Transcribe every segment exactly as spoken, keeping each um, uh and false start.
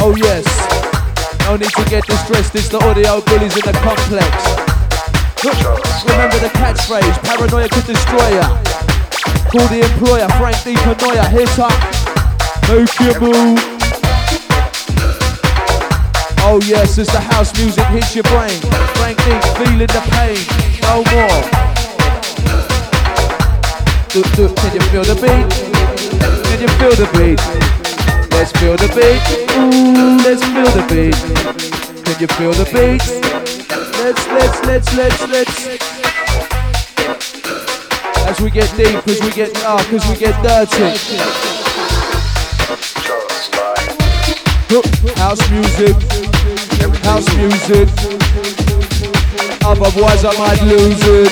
Oh yes, no need to get distressed, it's the audio bullies in the complex. Remember the catchphrase, paranoia could destroy ya. Call the employer, Frank D. Panoia, hit up, make your move. Oh yes, as the house music hits your brain, Frank D. feeling the pain, no more. Do, do, can you feel the beat? Can you feel the beat? Let's feel the beat. Ooh, let's feel the beat. Can you feel the beat? Let's, let's, let's, let's, let's. As we get deep, as we get dark, as we get dirty. House music, house music. Otherwise I might lose it.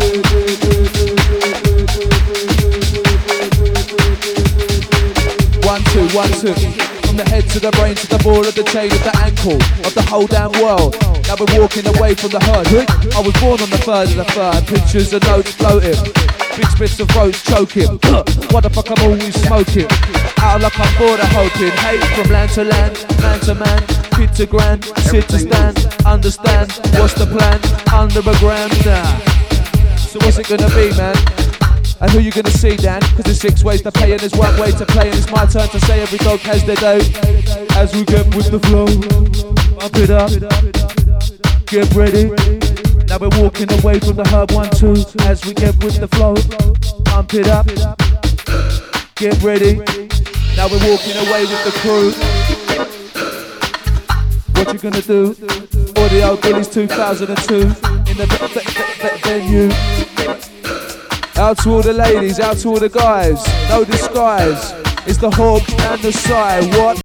One, two, one, two. From the head to the brain to the ball of the chain of the ankle of the whole damn world. Now we're walking away from the herd. I was born on the third of the third. Pictures and notes floating. Big spits of roads choking. What the fuck I'm always smoking. Out like I'm bored of hoping. Hate from land to land, man to man, kid to grand, sit to stand. Understand what's the plan? Under a gram now. So what's it gonna be, man? And who you gonna see, Dan? Cause there's six ways to play and there's one way to play. And it's my turn to say every dog has their day. As we get with the flow, up it up, get ready. Now we're walking away from the hub, one, two. As we get with the flow, pump it up, get ready. Now we're walking away with the crew. What you gonna do? Audio Bullies two thousand two in the v- v- v- venue. Out to all the ladies, out to all the guys, no disguise. It's the hawk and the sigh. What?